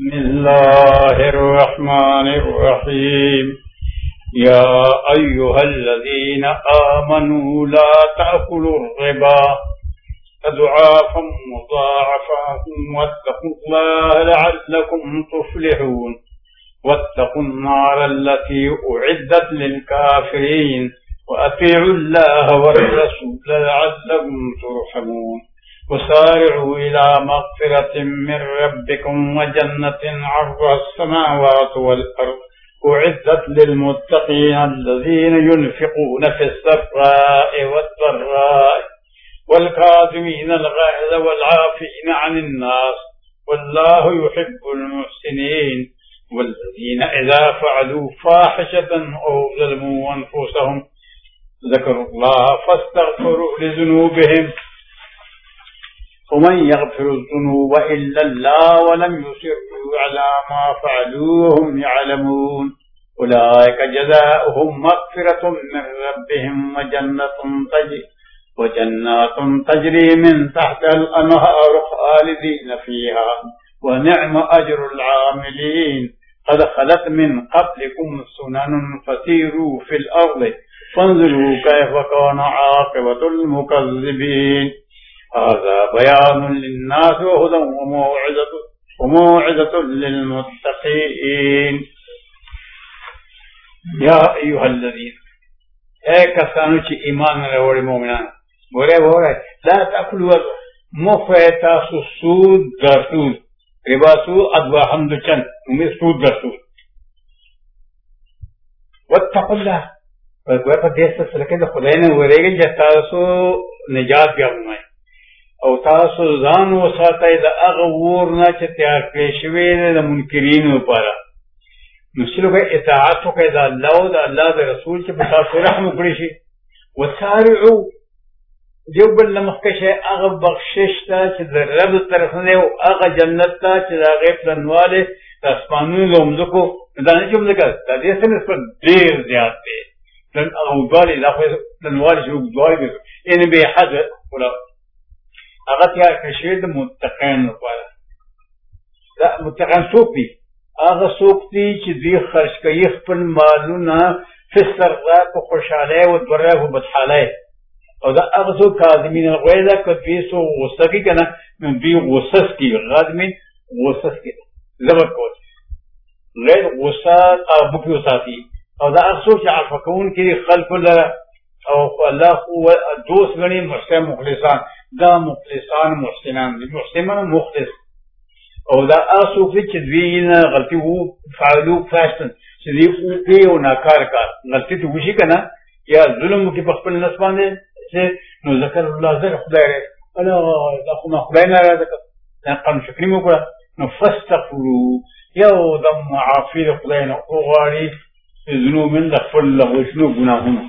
बिस्मिल्लाहिर्रहमानिर्रहीम। या अय्युहल्लज़ीना आमनू ला ताकुलुर रिबा अज़आफ़न मुज़ाअफ़ातन वत्तक़ुल्लाह लअल्लकुम तुफ़्लिहून। वत्तक़ुन्नारल्लती उइद्दत लिलकाफ़िरीन वअतीउल्लाह वर्रसूल लअल्लकुम तुरहमून। वसारि'ू इला मग़फ़िरतिन मिन रब्बिकुम वजन्नतिन अर्ज़ुहा अस्समावातु वल अर्ज़ उइद्दत लिलमुत्तक़ीन अल्लज़ीना युनफ़िक़ूना फ़िस्सर्रा'i वद्दर्रा'i वल्काज़िमीनल ग़ैज़ वल्आफ़ीना अनिन्नास वल्लाहु युहिब्बुल मुहसिनीन। वल्लज़ीना इज़ा फ़अलू फ़ाहिशतन औ ज़लमू अन्फ़ुसहुम ज़करुल्लाह फ़स्तग़फ़िरू लिज़ुनूबिहिम वमन यग़फ़िरुज़्ज़ुनूब इल्लल्लाह वलम युसिर्रू अला मा फ़अलू वहुम यअलमून। उलाइका जज़ाओहुम मग़फ़िरतुम मिन रब्बिहिम वजन्नातुन तजरी मिन तहतिहल अनहार ख़ालिदीन फ़ीहा वनिअम अज्रुल आमिलीन। क़द ख़लत मिन क़ब्लिकुम सुननुन फ़सीरू फ़िल अर्ज़ि फ़न्ज़ुरू कैफ़ कान आक़िबतुल मुकज़्ज़िबीन। हाज़ा बयानुन लिन्नास व हुदन व मौइज़तुन लिलमुत्तक़ीन। या अय्युहल्लज़ीन, ए कसानो ची ईमान रावड़े मोमिनान बोरे ला ताकुलू मुफ़ैता सूद दरसूद रिबासू अदवा हमदुचन उम्मीद सूद दरसूद वत्तक़ुल्लाह पर देश सलके द खुदाई ने वरेगे जतासो निजात गावनाय او تاسو ځان وساتئ د هغه ور نه چې تیار کړی شوی دی د منکرینو لپاره. نو سلوکه اطاعت وکړئ د الله او د الله د رسول چې په تاسو رحم وکړي شي. وسارعو دیو بل مخکې شي هغه بخشش ته چې د رب طرف نه او هغه جنت ته چې د هغې پلنوالی د اسمانونو د مځکو دا نه چې مځکه د دې څه نسبت ډېر زیات دی. اوږدوالی دا خو پلنوالی چې اوږدوالی دی یعنې بې حده هغه تیار کړی شوی د متقین لپاره. دا متقین څوک دي؟ هغه څوک دي چې دوی خرج کوي خپل مالونه فی السراء په خوشحالۍ او ضراء په بدحالۍ. او دا هغه څوک کاظمین الغیظ که دوی څو غصه کوي که نه نو دوی غصه څکي کاظمین غصه څکي زبر کول غیر غصه قابو کې وساتي. او دا هغه څوک چې عفو کوونکي دي خلکو لره او الله خو دوست ګڼي محسن مخلصان. دا مخلصان محسنان دي محسنان مخلص. او دا څوک دي چې دوی نه غلطي وو فعلو فاشن چې دوی وکړي او ناکار کار غلطي ته وشي که نه یا ظلم وکړي په خپل نفس باندې نو ذکر الله زر خدای دی الا دا خو ما خدای ناراضه کړ دا قام شکري مو وکړه نو فاستغفرو یو د معافي د خدای نه وغواړي ذنوب من د خپل لغوشنو ګناهونو.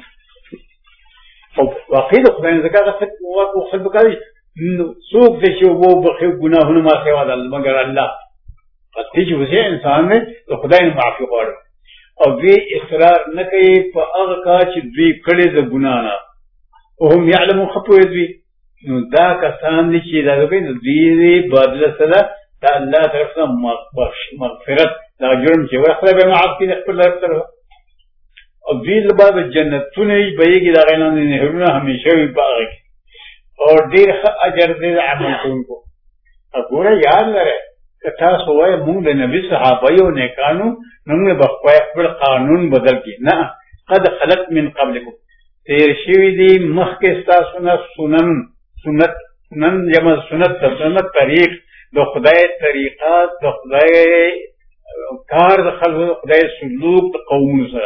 او واقعي د خدای نه زکات او خلق کوي څوک دی چې وو بخي ګناهونه ما سوا د مگر الله قطعي چې وځي انسان نه د خدای نه معافي غواړي او دوی اصرار نه کوي په هغه کار چې دوی کړي د ګناه نه او هم يعلمون خطوه دوی. نو دا کسان دي چې دا کوي نو دوی بدله سره د الله طرف نه مغفرت دا جرم چې ورخله به معاف کړي خپل طرف او دوی لباب جنتونه بیگی دا غیلان نهرونه همیشه وی باغی اور دیر خ اجر دیر عمل کوونکو. اګوره یاد لره که تاسو وایي مونږ د نبي صحابه او نیکانو موږ به خپل قانون بدل کړي نه. قد خلت من قبلکم تیر شوي دي مخکې ستاسو نه سنت جمع سنت طریق د خدای طریقات د خدای کار د خلکو د خدای سلوک د قومونو سره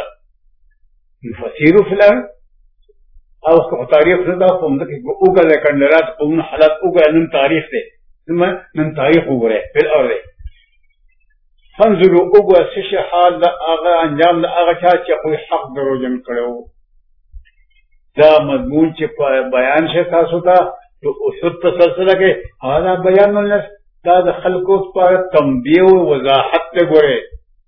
فسیرو فی الارض او تاریخ نه دا کوم دغه وګړه کندرات قوم حالات وګړه نن تاریخ دی نن تاریخ وګړه فی الارض فانظروا وګړه څه حال دا هغه انجام دا هغه چې کوئی حق دروژن کړو. دا مضمون چې بیان شي تاسو ته او اوسط تسلسله کې هغه بیان نه دا د خلکو په تنبیه او وضاحت ته ګوره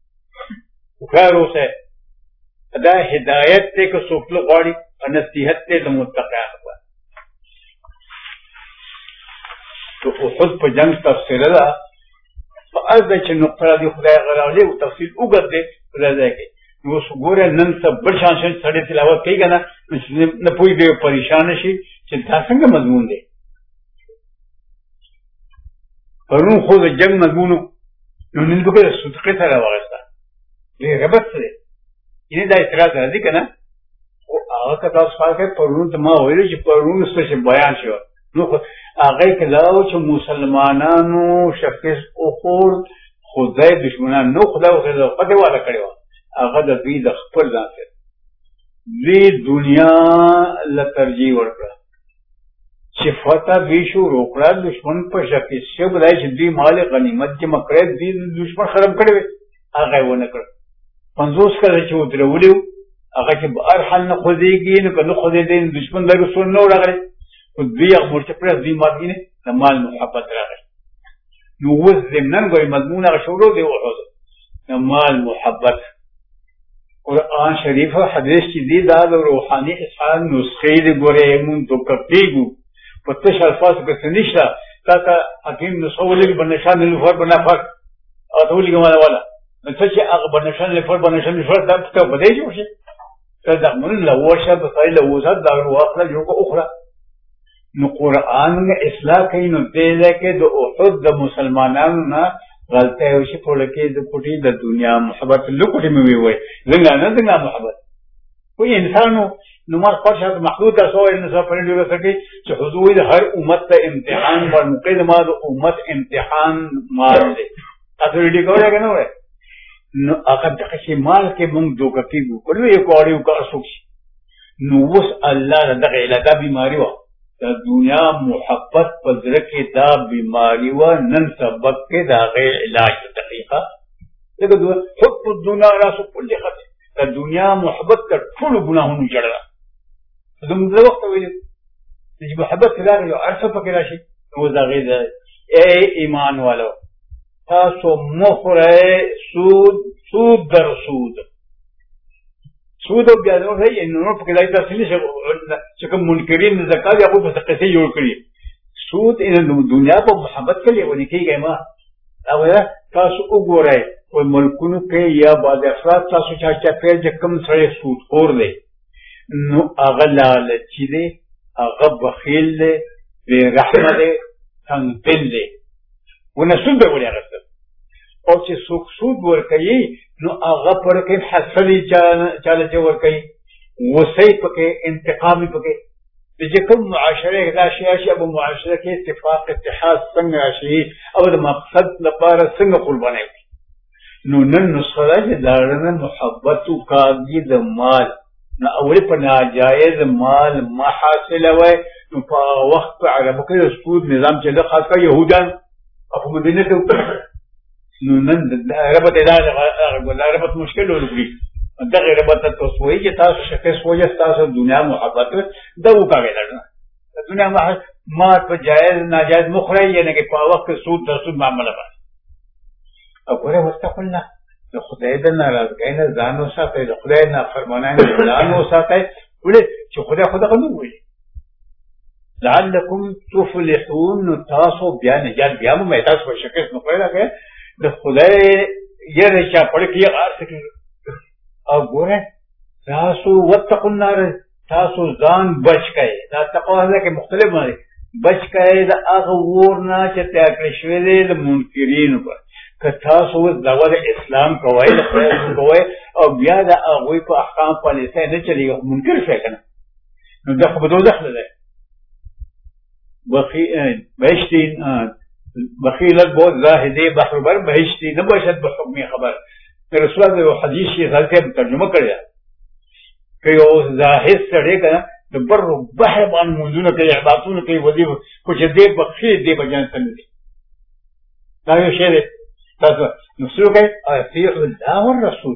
خیر اوسه دا هدایت ته که څوک غواړي او نصیحت ته د متقین لپاره. تو احد په جنگ تفصیله ده فأرد چې نقطه دی خدای غراولي او تفصیل وګرځي ولای کې نو ګوره نن څه بل شان سړی تلاوت کوي کنه نه پوي دی پریشان شي چې دا څنګه مضمون دی پرون خو د جنگ مضمون نو نن دغه صدقه سره واغسته دې ربط سره یې دا اعتراض راځي کنه او هغه کتاب څخه پرون ته ما ویل چې پرون څه بیان شو نو هغه کلاو چې مسلمانانو شخص او خور خدای دشمنان نو خدای خو پته والا کړو هغه د دې د خپل ځان سره دې دنیا له ترجیح ورکړه چې فتح به شو روکړه دشمن په شکل څه بلای چې دې مال غنیمت چې مکړه دې دشمن خراب کړو هغه ونه کړ 50 کله چې ودرولو هغه چې بهر حل نه خوځيږي نو کله خوځي دې دشمن د رسول نو راغلی او دې هغه چې پر دې ماګینه د مال محبت راغلی نو وز زمنن غوي مضمون هغه شروع دی او د مال محبت قرآن شریف حدیث چې دی دا د روحاني اسحاق نسخې دی ګوره مون تو کپیګو په تش الفاظ کې نشته تا حکیم نسخه ولې بنشان الفر بنفر او ټول ګماله والا نو چې هغه بنشان الفر بنشان الفر دا ته بده جوړ شي دا من له ورشه په ځای له وزاد دا واخله جوړ کو اخرى نو قرآن اصلاح کوي نو دې کې د احد د مسلمانانو نه غلطه یو شي په لکه د کوټي د دنیا محبت لکوټي مې وي زنګا نه زنګا محبت کوئی انسانو نو مر فرشت محدود تاسو انسان په دې وخت کې چې حضور هر امت ته امتحان ورنکړي د ما د امت امتحان مال دی تاسو دې کوله کنه وای نو هغه د مال کې مونږ دوکه کیږو کله یو کوړیو کا اسوک نو وس الله دغه علاقه بیماری و د دنیا محبت په ذکر کې دا بیماری و نن سبق کې دا غیر علاج دقیقه دغه حب الدنيا راس كل خطر د دنیا محبت کا ټول ګناهونو جوړه زموږ وخت ویل چې محبت دا یو عرفه پکې راشي نو دا غیر اے ایمان والو تاسو مخره سود در سود بیا نو هي نو په کله تاسو چې کوم منکرین زکات یا په څه کې جوړ کړی سود ان دنیا په محبت کې ونی کېږي ما او تاسو وګورئ او ملکونو کې یا بعد افراد تاسو چې په کوم سره سود خور دي نو هغه لالچ دي هغه بخیل دي بے رحمت دي څنګه دي ونسود به ولې راځي او چې سود ورکوي نو هغه پر کې حسدي چاله چې ورکوي وصي پکې انتقامي پکې چې کوم معاشره راشي شي ابو معاشره کې اتفاق اتحاد څنګه راشي او د مقصد لپاره څنګه قرباني نو نن نصره دارنه محبت او کاږي د مال نو اول په ناجایز مال ما حاصله وي نو په وخت عربو کې سود نظام چې له خاصه يهودان په مدینه کې نو نن د ربط ربط مشکل ولګي دغه ربط تاسو وایي چې تاسو شکه سوجه تاسو دنیا محبت دا وکړئ نه دنیا ما په جایز ناجایز مخره یې نه کې په وخت سود د سود معاملې باندې او ګوره واستغفرنا د خدای د ناراضګۍ نه ځان وساتئ د خدای نه فرمانه ځان وساتئ ولې چې خدای غنو وایي لعلکم تفلحون تاسو بیا نجات بیا مې تاسو په شکه نو پیدا د خدای یې چې په کې ارث کې او ګوره تاسو وتقوا النار تاسو ځان بچ کړئ دا تقوا نه کې مختلف باندې بچ کړئ د هغه ورنه چې تیار کړی شوی دی د منکرینو پر که تاسو دغه اسلام کوی د خدای کوی او بیا د هغه په احکام پالیسه نه چلیږي منکر شي کنه نو دا خو به دوزخ ده بهشتین بخیلت بہت زاہدے بحر بر بہشتی نبشت بحکمی خبر رسول اللہ نے حدیث کی غلطی ترجمہ کریا کہ وہ زاہد سڑے کا بر بحر بان منزون کے عبادتون کے وزی کچھ دے بخیل دے بجان سمجھے لا یو شعر تاسو نسلو کہ اطیع اللہ والرسول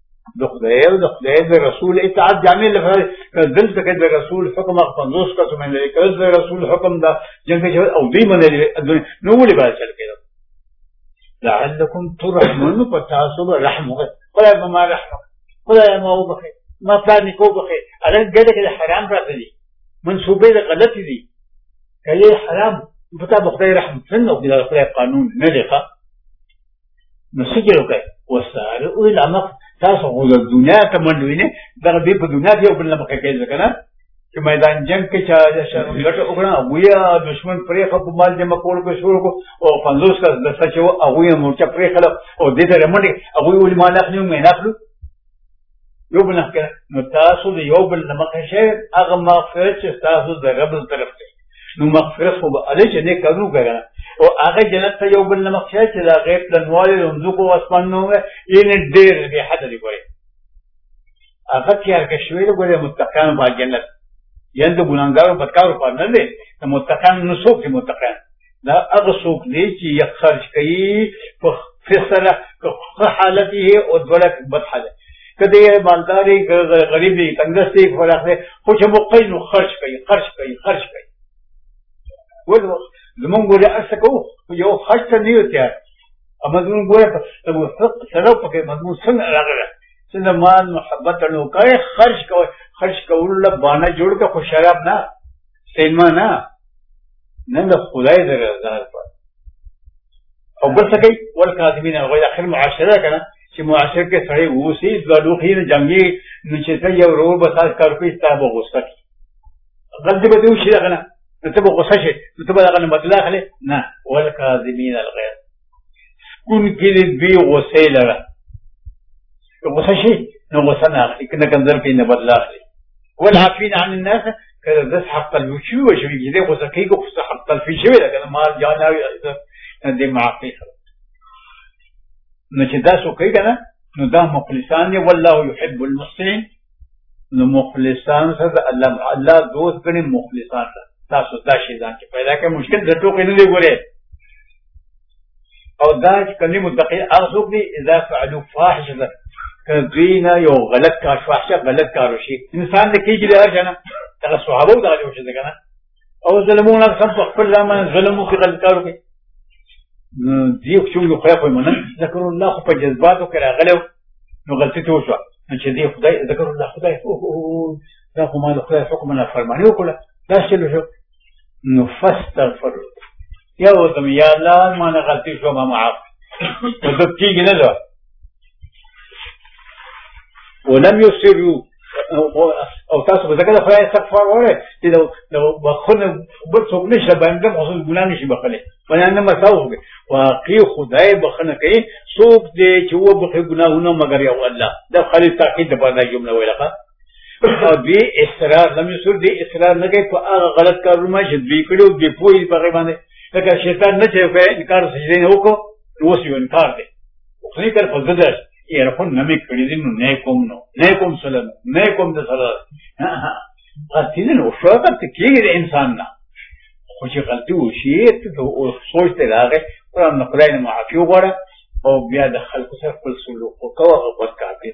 د رسول اطاعت جامع لفظ دل تک د رسول حکم خپندوس کا سمجھ لے کہ د رسول حکم دا جنگ جو او دی من نو ولي با چل کے لعلکم ترحمون فتاسب رحمه خدای ما رحمه خدای ما وبخي ما ثاني کو بخي اگر گده کہ حرام راته دي منسوبه غلط دي کله حرام پتا بخدای رحمت څنګه او د خدای قانون نه دی ښه نو سجلو کوي وساره او لمخ تاسو غو د دنیا ته منډوینه دغه دې په دنیا کې بل لمخ کې ځکه نه چې میدان جنگ کې چا لټه وکړه ویا دشمن پرې خپل مال جمع کول کو شروع کو او 50 کا د سچو هغه یې مورچه پرې خلک او دې ته رمړي هغه ولې مال اخلي مې نه اخلو یو بل نه نو تاسو د یو بل لمخ شي هغه مغفرت چې تاسو د رب طرف ته نو مغفرت خو به علي چې نه کړو ګره او هغه جنت ته یو بل لمخ شي چې دا غیب لنوالي رمزو اسمانو یې ډېر به حد دی ګوري هغه کې هغه شوی ګوري متقین په جنت یند ګناګارو بدکارو په نه دي د متقین نو څوک دي متقین دا هغه څوک دی چې یې خرج کوي په فیصله په حالت یې او دولت بد حالت کدی مالداري غریب دي تنگستی فراخه خو چې مقین خرج کوي ولو زمون ګوره اسکو یو خرج ته نه وتیا اما زمون ګوره ته سره پکې مضمون څنګه راغله څنګه مال محبت نو کوي خرج کول له باندې جوړ کا خو شراب نه سینما نه د خدای درزار په او بل څه کوي ولکاذبین او اخر معاشره کنه چې معاشره کې سړی ووسی د لوخي نه جنگي نشته یو رو بساس کار کوي تاسو غوسه کی غلطي به دی شي کنه ته به غوسه شي ته به هغه بدلا اخلي نه ولکاذبین الغیظ کون کې دې غوسه لره غوسه شي نو غوسه نه اخلي کنه کنځر کې نه بدلا اخلي والعافين عن الناس كذا بس حق الوشي وشوي جدي وسكيك وفي حق الفيشوي لكن ما جانا دي معقي نجدا سو كي كنا ندا مخلصان والله يحب المحسنين المخلصان هذا الله دوست بني مخلصان تاسو دا شي ځان کې پیدا کې مشکل د ټوکې نه دی ګوره او دا کلمه متقی ارزق دي اذا فعلوا فاحشه کدینا یو غلط کار فاحشه غلط کار شي انسان د کیږي لار کنه دا صحابه دا جوړ شي کنه او ظلمون اکثر خپل ځما ظلمو کې غلط کار کوي دی خو یو خو په من ذکر الله په جذباتو کې راغلو نو غلطي ته وشو چې دی خدای ذکر الله خدای دا خو ما د خدای حکم نه فرمانی وکړه دا شلو شو نو فاستغفر یا وتم یا الله ما نه غلطي شو ما معاف د کیږي نه ده ولم يسروا او تاسو به ذکر خدای استغفار وره چې لو بخنه بڅوک نشه باندې خصوص ګناه نشي بخله باندې مساوي واقعي خدای بخنه کوي څوک دې چې و بخې ګناهونه مگر یو الله دا خالص تاکید باندې جمله ویلقه او دې اصرار لم يسر دې اصرار نه کوي په هغه غلط کارونه چې دوی کړو دې پوي په باندې لکه شیطان نه چې کوي انکار سجده نه وکړو اوس یو انکار دی خو نه کړ په ځدر یې رقم نه مې کړی دي نو نه کوم سلام نه کوم د سلام غلطي نه وشو ته کېږي انسان نه خو چې غلطي وشي ته سوچ ته راغی قرآن نه خدای نه معافي وغواړه او بیا د خلکو سره خپل سلوک وکړه او غوږ کاږي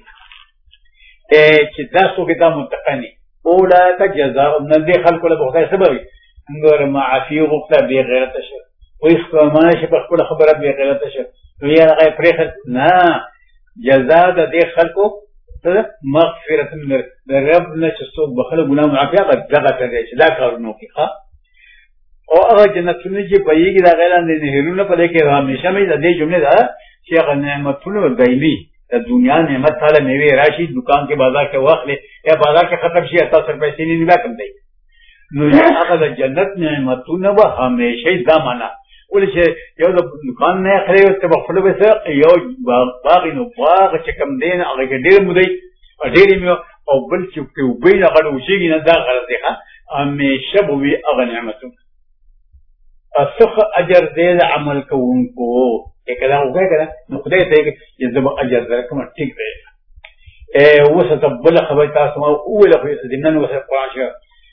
چې تاسو کې دا متقني اولئک جزاؤهم من دې خلکو له خدای سبب نور معافي وغوښته به غیرت شه وې خپل شي په خپل خبره به غیرت شه وی هغه پرېخت نه جزاء د دې خلکو مغفرت من رب نه چې څوک بخله ګناه معافي هغه دغه ته دی چې دا کارونه کوي او هغه جنتونه چې پېږي دا غیر اندې نهرونه په دې کې همیشه مې د دې جمله ده چې هغه نعمتونه دایمي د دنیا نعمت تعالی میوه راشي دکان کې بازار کې واخلې یا بازار کې ختم شي تاسو پیسې نه نیولای دی نو هغه د جنت نعمتونه به همیشه دا معنا ولې چې یو د دکان نه خري ته بخلو به یو باغ نو باغ چې کم دین هغه ډېر مودي ډېر مې او بل چې په وبین هغه وشيږي نه دا غلط دی همیشه به وي هغه نعمتونه اصح اجر دې عمل کوونکو کله وګورئ کنه نو خدای ته یې زما اجر درکم ټیک دی وسه بل خبر تاسو ما اوله ضمن وسه قران شه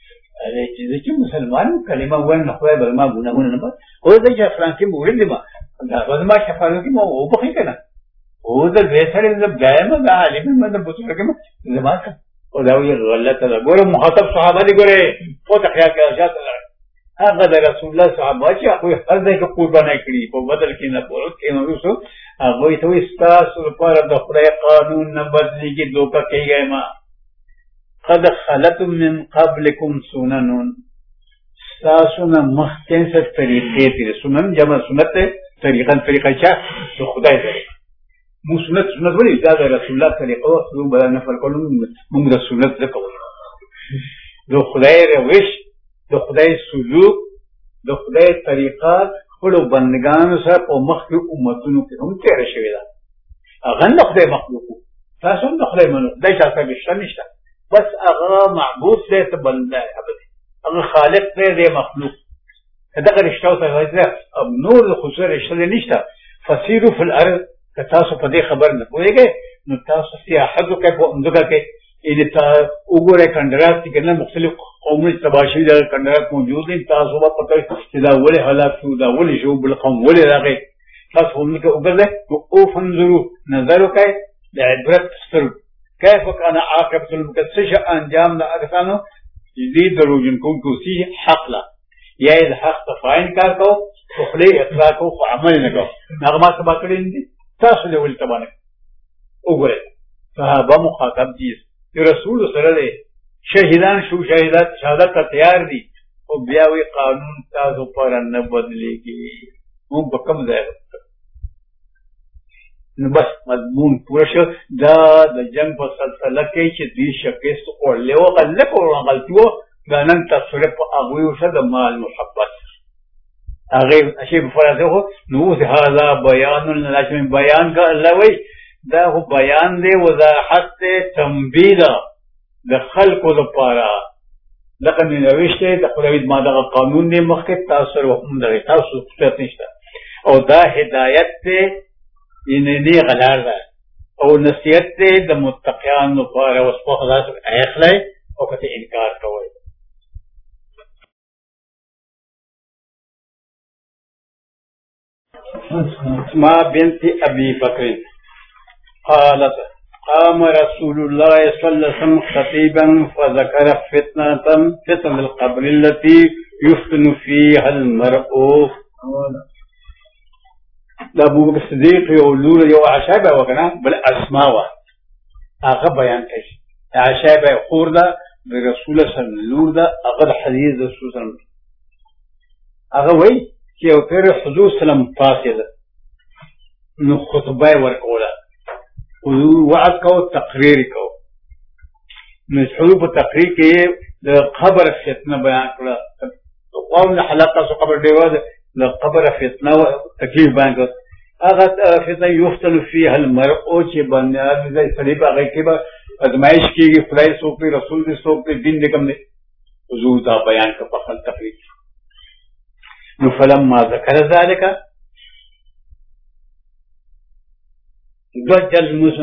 چې مسلمان کلمه وایي نو خدای به ما ګناهونه نه او دا چې فرانسي مورید ما دا به ما شفاعت کې مو وبخې کنه او دا وسره د دائما د عالم مده بوتو کې زما او دا وی غلطه ده ګوره مخاطب صحابه دي ګوره په تخیا کې اجازه هغه د رسول الله صحابه چې هغه هر ځای کې قرباني کړي په بدل کې نه پورو کې نو وسو هغه ته استاسو لپاره د خدای قانون نه بدلېږي دوکه کوي ما قد خلت من قبلكم سنن استاسو نه مخکې څه طریقې دي سنن جمع سنت طریقه چې خدای دی مو سنت ولې دا د رسول الله طریقه او بل نفر کولو موږ د سنت څخه کوو د خدای روش د خدای سلوک د خدای طریقه خپل بندگانو سره په مخکې امتونو کې هم تیر شوی دا هغه د خدای مخلوق تاسو هم د خدای مخلوق دای تاسو به نشته بس هغه معبود دی ته بنده ابدي هغه خالق دی مخلوق دغه رشتہ سره راځي نور خصوصي رشتہ نشته فسیرو فی الارض که تاسو په دې خبر نه پوهیږئ نو تاسو سیاحت وکړئ په ځمکه کې یعنې وګورئ کندرات چې کنه مختلف قومونه تباه شوي دغه کندرات موجود دي تاسو به پته چې دا ولې هلاک شو دا ولې شو بل قوم ولې راغی تاسو ځمکه وګرځئ نو او فنظرو نظر وکړئ د عبرت سترګو کیف کان عاقبة المکذبین انجام د کسانو چې دې دروغجنونکو سي حق لا یا د حق تفاین کار کو خو خلی اقرار کو خو عمل نه کو هغه ما سبا کړی دي تاسو له ول تبانه وګورئ صحابه مخاطب دي رسول سره دي شهیدان شو شهادت ته تیار دي او بیا وی قانون تاسو پر نه بدلېږي موږ په کوم ځای نو بس مضمون پوره شو دا د جنگ په سلسله کې چې دې شکست اورلې او غلط او غلطو دا نن تاسو په هغه وسه د مال محبت هغه شی په فرض هو نو هذا بیان لازم بیان کا الله وی دا هو بیان دی وضاحت تنبیه د خلقو لپاره لکه نوښته د خدای ما دغه قانون دی مخکې تاسو هم دغه تاسو څه نشته او دا هدایت ته نه غلار ده او نصیحت ته د متقیان لپاره او په خلاص اخلای او کته انکار کوي ما بنت ابي بكر قالت قام رسول الله صلى الله عليه وسلم خطيبا فذكر فتنة القبر التي يفتن فيها المرء دا ابو بکر صدیق یو لور یو عشابه وکنه بل اسماء هغه بیان کوي عشابه خور ده د رسول الله صلی الله علیه وسلم لور ده هغه حدیث رسول الله صلی الله علیه وسلم هغه وایي چې یو پیر حضور سلام فاسد نو خطبه ورکوله وعد کو تقریر کو مشهور په تقریر کې د قبر فتنه بیان کړه قوم حلقه سو قبر دیوه د قبر فتنه او تکلیف بیان کړه هغه فتنه یفتن فيها المرء چې باندې د صلیب هغه کې به ازمایش کېږي خدای څوک رسول دې څوک دین دې کوم دې حضور دا بیان کړه په خپل تقریر نو فلما ذكر ذلك ضج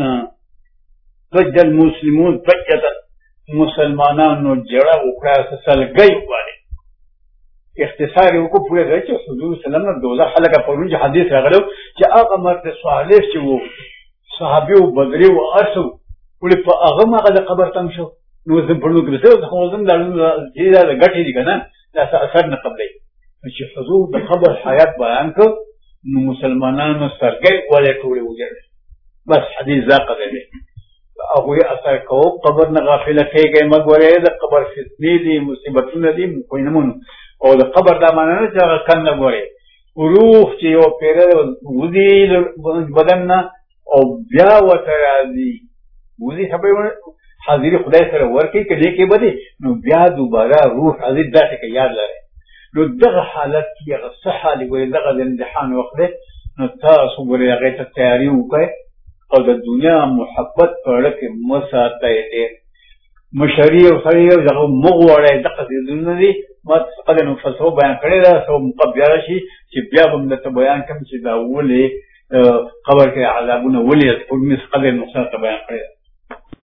المسلمون فجت مسلمانانو جڑا وکړه سلګي واره اختصار وکړو پوره راځي چې حضور صلی الله علیه وسلم دوزه خلک په روج حدیث راغلو چې هغه مرد صالح چې وو صحابي او بدري او ارسو ولې په هغه ماغه قبر تم شو نو زم په نو کې څه خو زم دا غټي دي کنه دا اثر نه قبلې چې حضور د قبر حیات بیان کو نو مسلمانانو سرګي ولې ټولې وګړي بس حدیث ذاقه دی هغه یې اثر کو قبر نه غافله کېږي مګورې د قبر فتنې دي مصیبتونه دي کوینمون او د قبر دا معنی نه چې کنه ګوري روح چې یو پیره وځي بدن نه او بیا وته راځي وځي خبره حاضر خدای سره ورکی کله کې بده نو بیا دوباره روح حاضر داسې کې یاد لري نو دغه حالت کې هغه صحه لوي دغه امتحان وخت نو تاسو ګورئ هغه ته تیاری وکړئ او د دنیا محبت پرړه کې مساته دې مشری او سړی او دغه مغوړې دغه دې دي ما څنګه نو فلسفه بیان کړی دا سو مقبره شي چې بیا هم د بیان کوم چې دا ولې قبر کې عذابونه ولې په مثقال نقصان بیان کړی